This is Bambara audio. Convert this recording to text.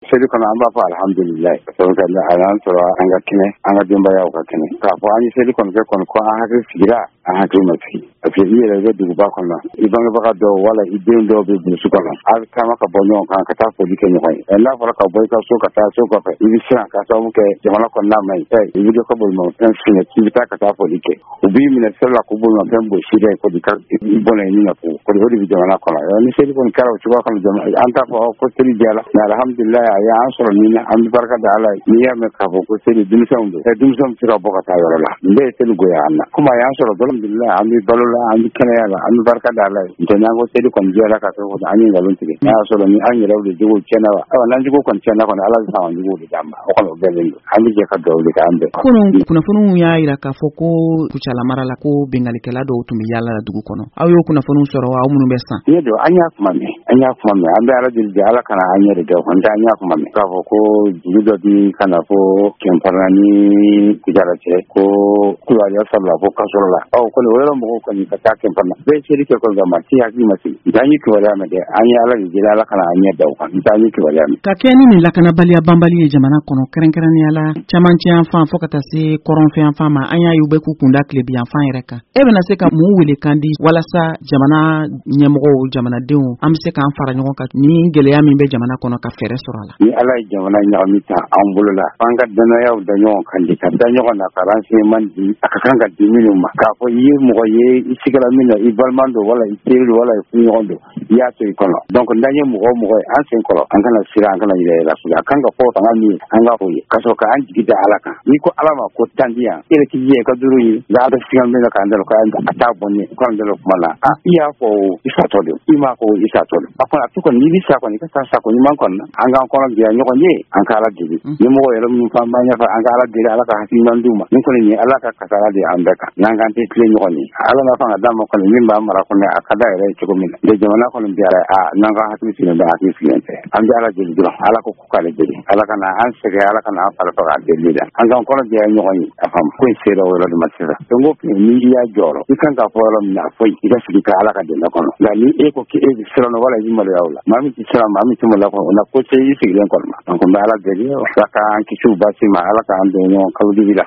seli kono amba fa alhamdulillah so ka alan so anga kine anga dimba yaw ka kine ka fa ani seli kono ke kono ko anga sigira anga kimati afi yele ga dugu ba kono ibanga baka do wala idin do be bu su kono al kama ka bonyo kan ka ta ko dike ni hoy la fa ka boy ka so ka ta so ka fa ibi sira ka so mu ke jamana kono na mai ibi do ko bol mo en sine ki ta ka ta ko dike ubi min sala ko bol mo tembo shide ko dikar bona ni na ko do bi jamana kono ni seli kono karaw ci ko kono jamana anta fa ko seli jala na alhamdulillah ya ansoro ni na am barka da ala ni ya me ka ko seli dum sam tira boka ta yoro la nde seli go ya anna kuma ya ansoro alhamdulillah am balola am kana ya am barka da ala to na go seli kon jala ka to ani ngalon tike ya ansoro ni an yoro de jugo kena wa nan jugo kon kena kon ala sa wan jugo de jamba o ko be ben am je ka do de ka ambe kuna funu ya ira ka foko kuchala marala ko bengali kala do tumi yalla dugu kono ayo kuna funu soro wa munu besa yedo anya kuma me ambe ala dil jala kana anya de ko anya kuma me ka foko jugo di kana fo kemparani kujara che ko kuwa ya sabla ko kasola o ko le wero mo ko ni kata kemparna be chiri ke ko ga mati hakki mati dani ko wala me de anya ala ni jala kana anya da ko dani ko wala me ka keni ni la kana bali bambali jamana kono keren yala chamanchi enfant fo kata se koronfe enfant ma anya yube ku kunda klebi enfant yereka e bena se ka mu wele kandi wala sa jamana nyemgo jamana dewo am se ka fara nyon ka ni gele ya mi be jamana kono ka fere sorala ni ala jamana nyamita ambulula panga dana yaw danyo kandi ka danyo na karanse mandi akakanga diminu ma ka fo yi mo ye isigala mina ibalmando wala itelu wala kunyondo ya to ikono donc ndanye mo an sen kolo an kana sira an kana ire la suga kanga ko tanga mi an ga ko kaso ka an jigida alaka ni ko alama ko tandiya ire ki je ka duru yi da da singa me ka andalo ka ata bonni ko andalo mala iya ko isa to do ima ko isa to akona tuko ni bisa ko ni ka sa ko ni man kon an ga ko biya nyoko ni an kala digi ni mo yelo mi fa banya fa an kala digi alaka hasi man duma ni ko ni alaka ka sala de andaka nan kan te kle nyoko ni ala na fa ga dama ko ni ba mara ko ne akada ire ci ko min de jamana ko ni biya nan ga hatu ci da hatu ci ente an da ala digi dula ala ko kale digi ala kana an sege ala kana fara fa ga digi da an ga ko biya nyoko ni afam ko sero wala de masira to ngo ni ya joro ikan ka fo na foi ida sigi ka ala ka de ko no la ni e ko ke e sero no wala ji mala yawla mami ci sera mami ci mala ko na ko ce yi sigi len ko ma an ko ala digi ka an ki su ba ci ma ala ka an de no kalu digi la